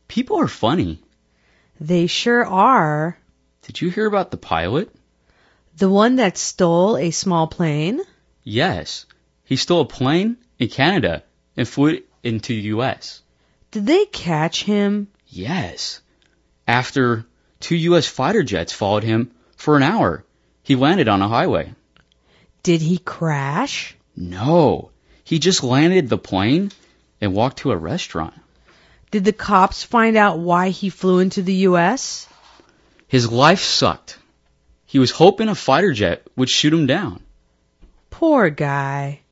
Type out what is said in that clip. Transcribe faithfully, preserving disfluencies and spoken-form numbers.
People are funny. They sure are. Did you hear about the pilot? The one that stole a small plane? Yes. He stole a plane in Canada and flew it into the U S. Did they catch him? Yes. After two U S fighter jets followed him for an hour, he landed on a highway. Did he crash? No. He just landed the plane and walked to a restaurant. Did the cops find out why he flew into the U S? His life sucked. He was hoping a fighter jet would shoot him down. Poor guy.